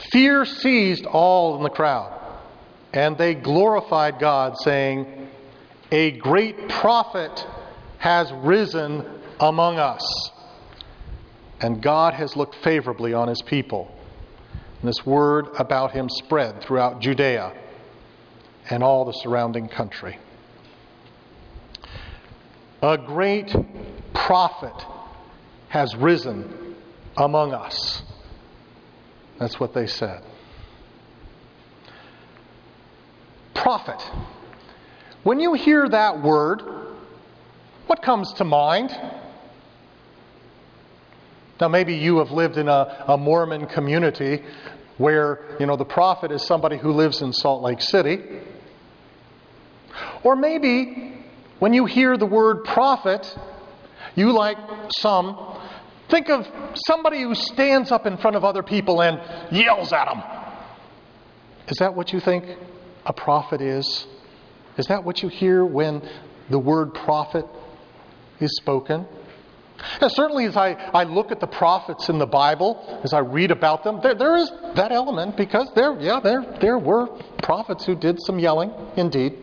Fear seized all in the crowd, and they glorified God, saying, "A great prophet has risen among us, and God has looked favorably on his people." And this word about him spread throughout Judea and all the surrounding country. A great prophet has risen among us. That's what they said. Prophet. When you hear that word, what comes to mind? Now, maybe you have lived in a Mormon community where, the prophet is somebody who lives in Salt Lake City. Or maybe when you hear the word prophet, you, like some, think of somebody who stands up in front of other people and yells at them. Is that what you think a prophet is? Is that what you hear when the word prophet is spoken? And certainly as I look at the prophets in the Bible, as I read about them, there is that element, because there were prophets who did some yelling, indeed.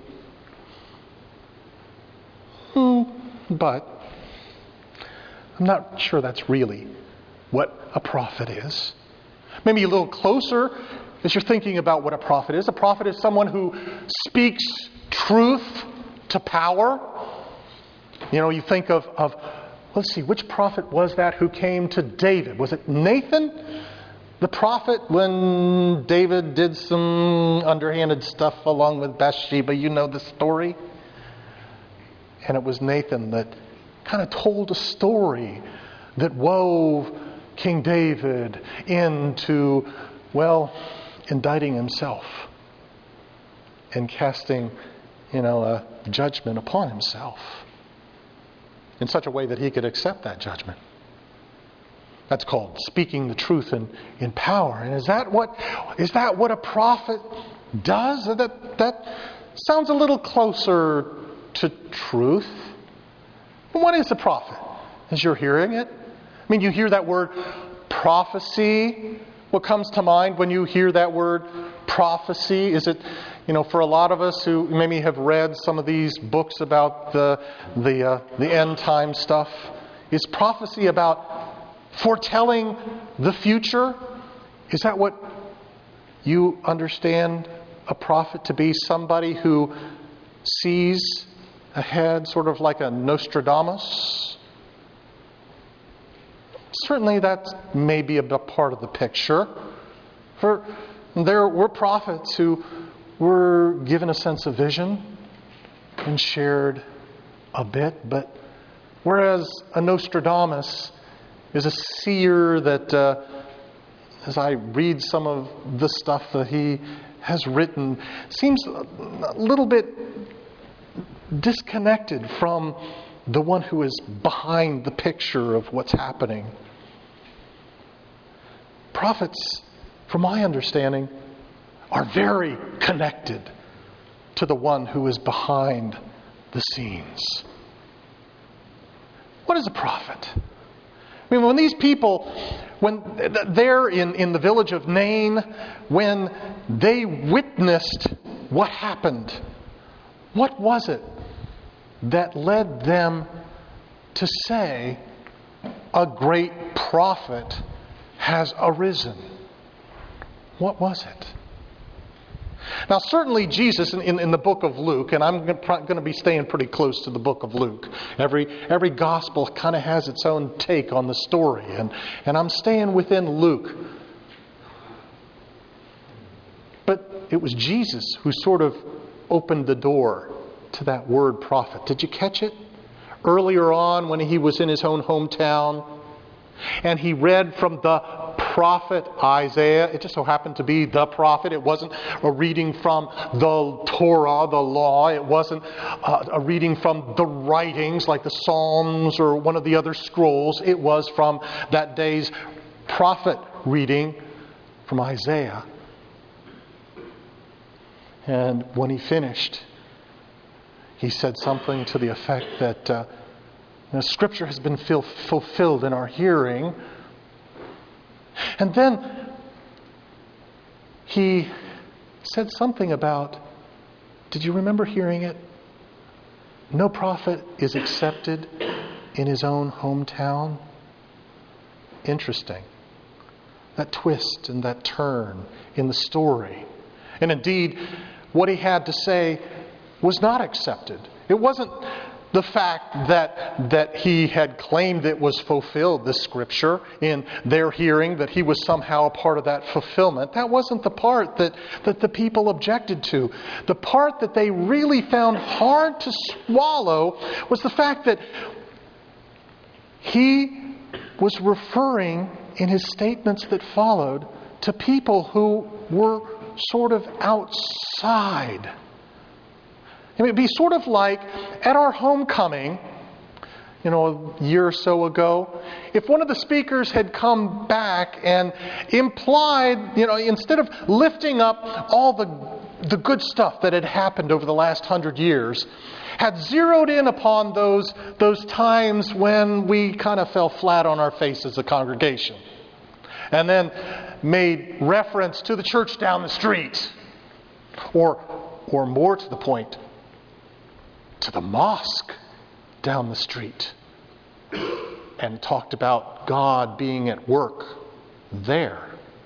But I'm not sure that's really what a prophet is. Maybe a little closer, as you're thinking about what a prophet is. A prophet is someone who speaks truth to power. You think of let's see, which prophet was that who came to David? Was it Nathan, the prophet, when David did some underhanded stuff along with Bathsheba? You know the story. And it was Nathan that kind of told a story that wove King David into, indicting himself and casting, a judgment upon himself in such a way that he could accept that judgment. That's called speaking the truth in power. And is that what a prophet does? That sounds a little closer to truth. But what is a prophet as you're hearing it? I mean, you hear that word prophecy. What comes to mind when you hear that word prophecy? Is it, for a lot of us who maybe have read some of these books about the end time stuff, is prophecy about foretelling the future? Is that what you understand a prophet to be? Somebody who sees ahead, sort of like a Nostradamus? Certainly that's maybe a part of the picture. For there were prophets who were given a sense of vision and shared a bit, but whereas a Nostradamus is a seer that, as I read some of the stuff that he has written, seems a little bit disconnected from the one who is behind the picture of what's happening. Prophets, from my understanding, are very connected to the one who is behind the scenes. What is a prophet? I mean, when these people, when they're in the village of Nain, when they witnessed what happened, what was it that led them to say, a great prophet has arisen? What was it? Now, certainly Jesus in the book of Luke, and I'm going to be staying pretty close to the book of Luke. Every gospel kind of has its own take on the story, and I'm staying within Luke. But it was Jesus who sort of opened the door to that word prophet. Did you catch it? Earlier on, when he was in his own hometown, and he read from the prophet Isaiah. It just so happened to be the prophet. It wasn't a reading from the Torah, the law. It wasn't a reading from the writings like the Psalms or one of the other scrolls. It was from that day's prophet reading from Isaiah. And when he finished, he said something to the effect that Scripture has been fulfilled in our hearing. And then he said something about, did you remember hearing it? No prophet is accepted in his own hometown. Interesting. That twist and that turn in the story. And indeed, what he had to say was not accepted. It wasn't the fact that he had claimed it was fulfilled, this scripture, in their hearing, that he was somehow a part of that fulfillment. That wasn't the part that the people objected to. The part that they really found hard to swallow was the fact that he was referring in his statements that followed to people who were sort of outside. It would be sort of like at our homecoming, a year or so ago, if one of the speakers had come back and implied, instead of lifting up all the good stuff that had happened over the last 100 years, had zeroed in upon those times when we kind of fell flat on our face as a congregation. And then made reference to the church down the street. Or more to the point, to the mosque down the street. And talked about God being at work there.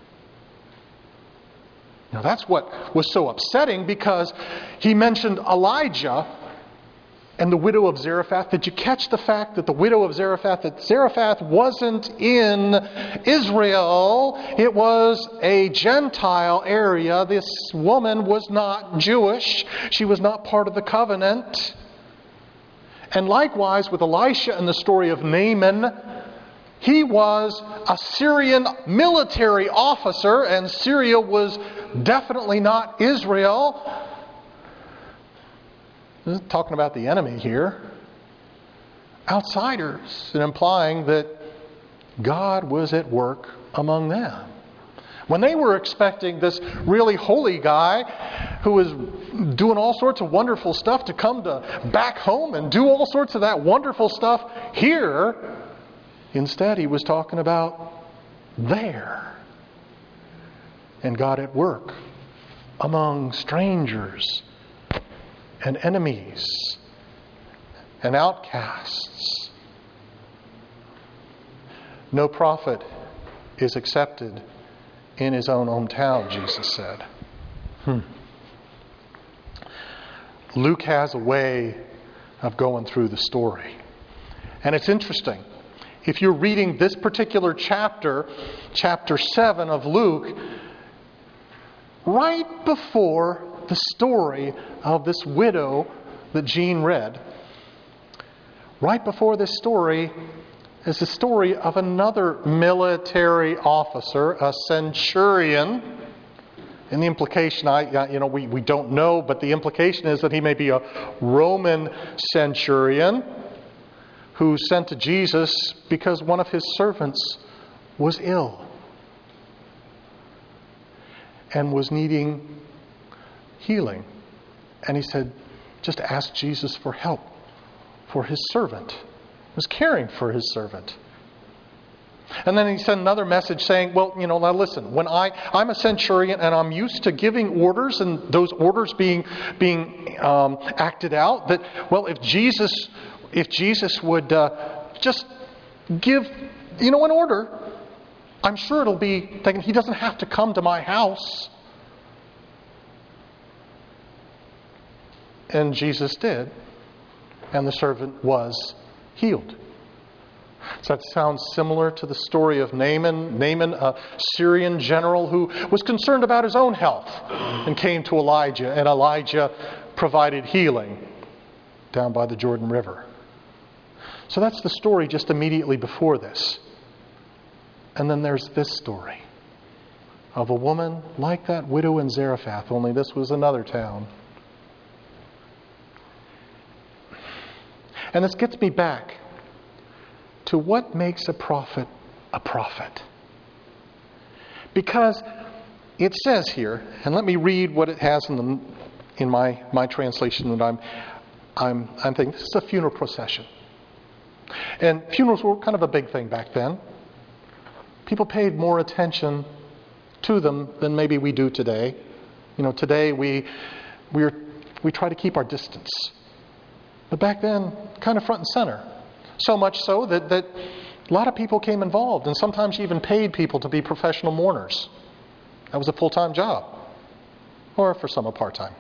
Now that's what was so upsetting, because he mentioned Elijah and the widow of Zarephath. Did you catch the fact that the widow of Zarephath, that Zarephath wasn't in Israel? It was a Gentile area. This woman was not Jewish. She was not part of the covenant. And likewise with Elisha and the story of Naaman, he was a Syrian military officer, and Syria was definitely not Israel. Talking about the enemy here. Outsiders, and implying that God was at work among them. When they were expecting this really holy guy who was doing all sorts of wonderful stuff to come back home and do all sorts of that wonderful stuff here, instead he was talking about there. And God at work among strangers and enemies and outcasts. No prophet is accepted in his own hometown, Jesus said. Luke has a way of going through the story. And it's interesting. If you're reading this particular chapter, chapter 7 of Luke, right before the story of this widow that Jean read, right before this story is the story of another military officer, a centurion. And the implication, we don't know, but the implication is that he may be a Roman centurion who sent to Jesus because one of his servants was ill and was needing healing. And he said, just ask Jesus for help for his servant. He was caring for his servant. And then he sent another message saying, well, now listen, when I'm a centurion and I'm used to giving orders and those orders being acted out, that, well, if Jesus would just give, an order, I'm sure it'll be taken. He doesn't have to come to my house. And Jesus did. And the servant was healed. So that sounds similar to the story of Naaman. Naaman, a Syrian general who was concerned about his own health and came to Elijah. And Elijah provided healing down by the Jordan River. So that's the story just immediately before this. And then there's this story of a woman like that widow in Zarephath, only this was another town. And this gets me back to what makes a prophet a prophet. Because it says here, and let me read what it has in my translation that I'm thinking. This is a funeral procession. And funerals were kind of a big thing back then. People paid more attention to them than maybe we do today. Today we try to keep our distance. But back then, kind of front and center. So much so that a lot of people came involved, and sometimes you even paid people to be professional mourners. That was a full-time job. Or for some, a part-time.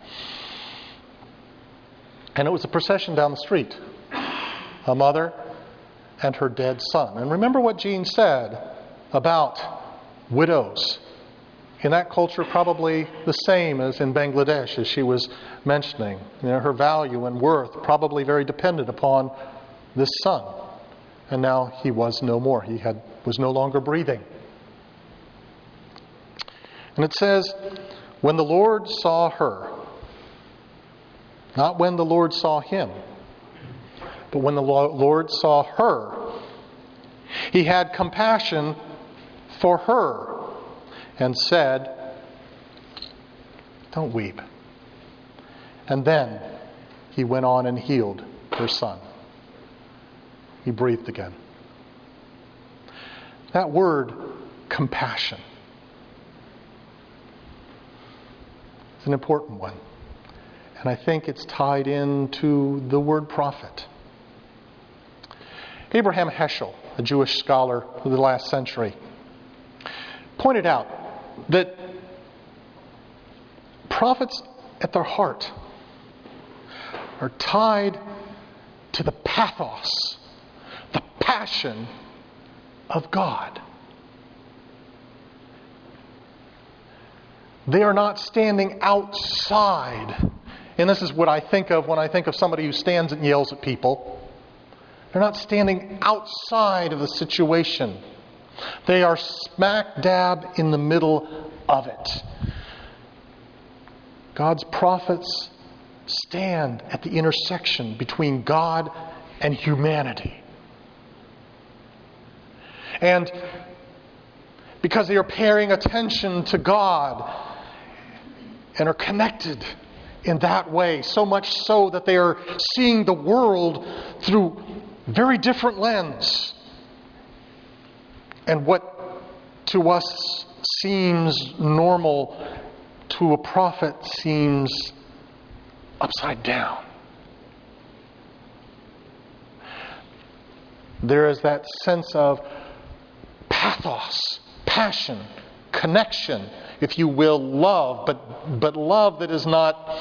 And it was a procession down the street. A mother and her dead son. And remember what Jean said about widows. In that culture, probably the same as in Bangladesh, as she was mentioning. Her value and worth probably very dependent upon this son. And now he was no more. He was no longer breathing. And it says, when the Lord saw her, not when the Lord saw him, but when the Lord saw her, he had compassion for her and said, don't weep. And then he went on and healed her son. He breathed again. That word, compassion, is an important one. And I think it's tied into the word prophet. Abraham Heschel, a Jewish scholar of the last century, pointed out that prophets at their heart are tied to the pathos, the passion of God. They are not standing outside. And this is what I think of when I think of somebody who stands and yells at people. They're not standing outside of the situation. They are smack dab in the middle of it. God's prophets stand at the intersection between God and humanity. And because they are paying attention to God and are connected in that way, so much so that they are seeing the world through very different lens. And what to us seems normal, to a prophet seems upside down. There is that sense of pathos, passion, connection, if you will, love, but love that is not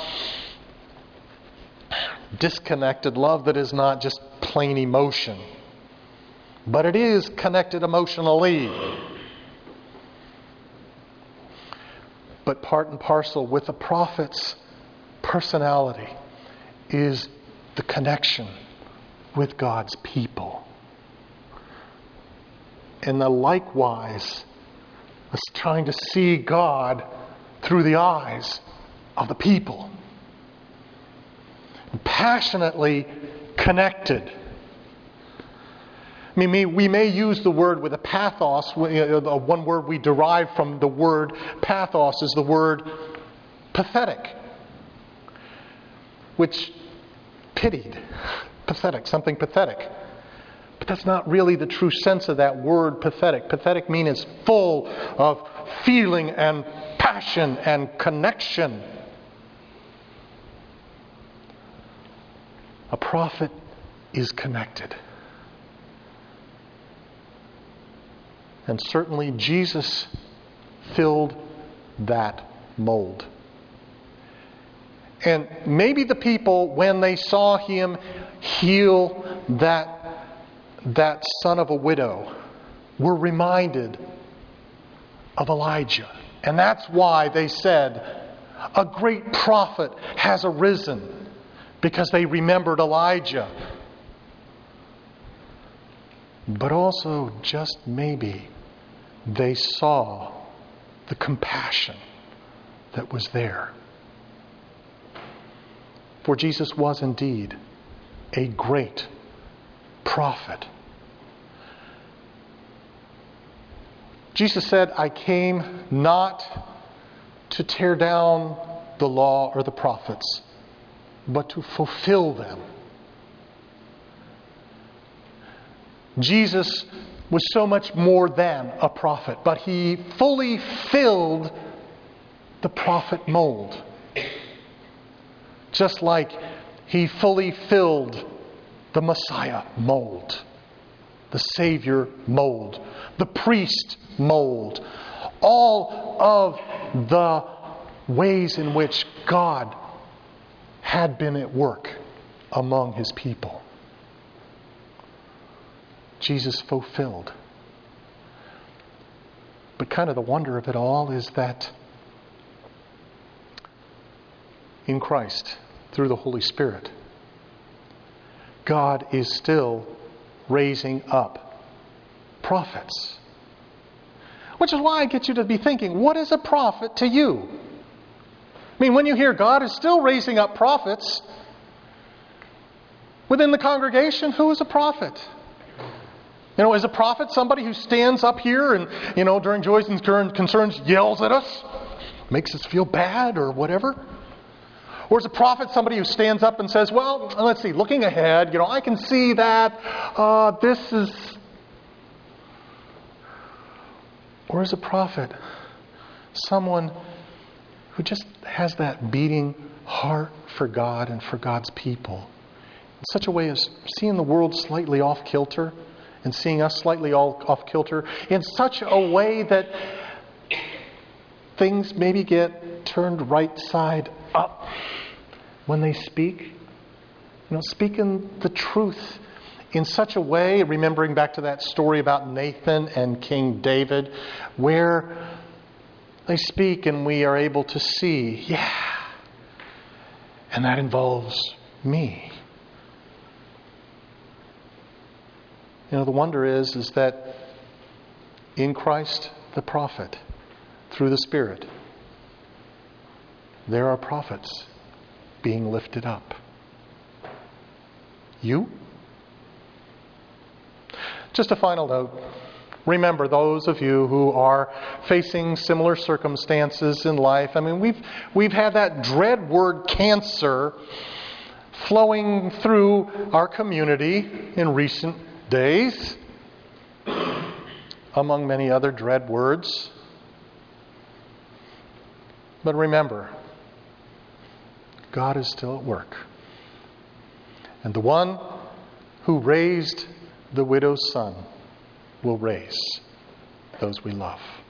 disconnected, love that is not just plain emotion, but it is connected emotionally. But part and parcel with the prophet's personality is the connection with God's people. And the likewise is trying to see God through the eyes of the people. Passionately connected. I mean, we may use the word with a pathos. One word we derive from the word pathos is the word pathetic, which pitied, pathetic, something pathetic. But that's not really the true sense of that word pathetic. Pathetic means it's full of feeling and passion and connection. A prophet is connected. And certainly Jesus filled that mold. And maybe the people, when they saw him heal that son of a widow, were reminded of Elijah. And that's why they said, a great prophet has arisen, because they remembered Elijah. But also, just maybe, they saw the compassion that was there. For Jesus was indeed a great prophet. Jesus said, I came not to tear down the law or the prophets, but to fulfill them. Jesus was so much more than a prophet, but he fully filled the prophet mold. Just like he fully filled the Messiah mold, the Savior mold, the priest mold, all of the ways in which God had been at work among his people. Jesus fulfilled. But kind of the wonder of it all is that in Christ, through the Holy Spirit, God is still raising up prophets. Which is why I get you to be thinking, what is a prophet to you? I mean, when you hear God is still raising up prophets within the congregation, who is a prophet? You know, is a prophet somebody who stands up here and, during joys and concerns yells at us, makes us feel bad or whatever? Or is a prophet somebody who stands up and says, well, let's see, looking ahead, I can see that this is... Or is a prophet someone who just has that beating heart for God and for God's people in such a way as seeing the world slightly off kilter and seeing us slightly off kilter in such a way that things maybe get turned right side up when they speak? Speaking the truth in such a way, remembering back to that story about Nathan and King David, where they speak and we are able to see, and that involves me. The wonder is that in Christ the prophet, through the Spirit, there are prophets being lifted up. You? Just a final note. Remember those of you who are facing similar circumstances in life. I mean, we've had that dread word cancer flowing through our community in recent days, among many other dread words. But remember, God is still at work. And the one who raised the widow's son will raise those we love.